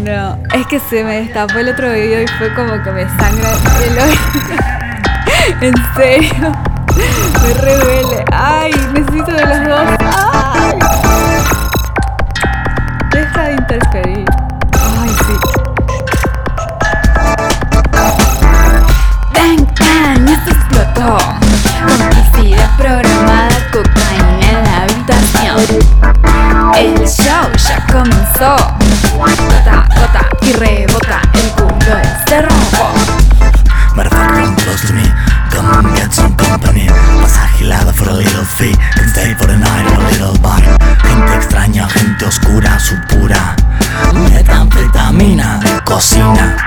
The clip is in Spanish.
No, es que se me destapó el otro oído y fue como que me sangra el oído. En serio, me re duele. Ay, necesito de los dos. Ay, deja de interferir. Ay, sí. Bang, bang, esto explotó. Complicidad programada, cocaína en la habitación. El show ya comenzó. Gota, gota y rebota, el culo se rompo. Matter of fact, come close to me. Come and get some company. Pasaje helado for a little fee. Can stay for the night in a little bar. Gente extraña, gente oscura, su pura metanfetamina de cocina.